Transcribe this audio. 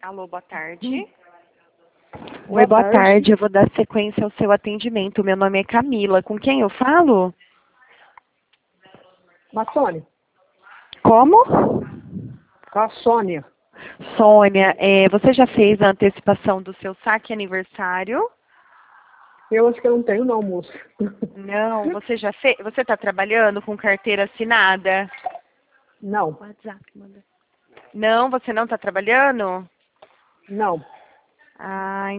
Alô, boa tarde. Oi, boa tarde. Eu vou dar sequência ao seu atendimento. Meu nome é Camila. Com quem eu falo? Sônia. Como? Com a Sônia. Sônia, você já fez a antecipação do seu saque aniversário? Eu acho que eu não tenho não, moço. Não, você já fez? Você está trabalhando com carteira assinada? Não, WhatsApp, manda. Não, você não está trabalhando? não. Ah,